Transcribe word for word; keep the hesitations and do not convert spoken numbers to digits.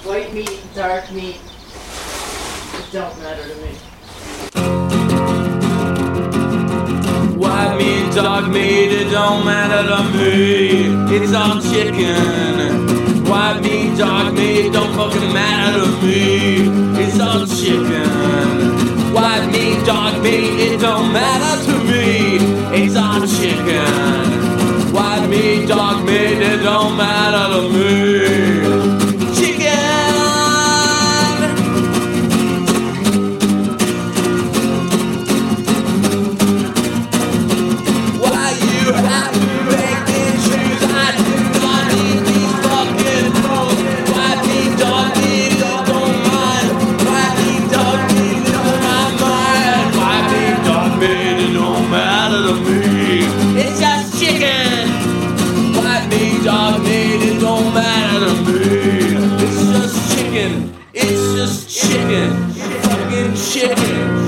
White meat, dark meat, it don't matter to me. White meat, dark meat, it don't matter to me. It's all chicken. White meat, dark meat, don't fucking matter to me. It's all chicken. White meat, dark meat, it don't matter to me. It's all chicken. White meat, dark meat, it don't matter to me. Dog meat, it don't matter to me. It's just chicken. It's just chicken. Fucking chicken.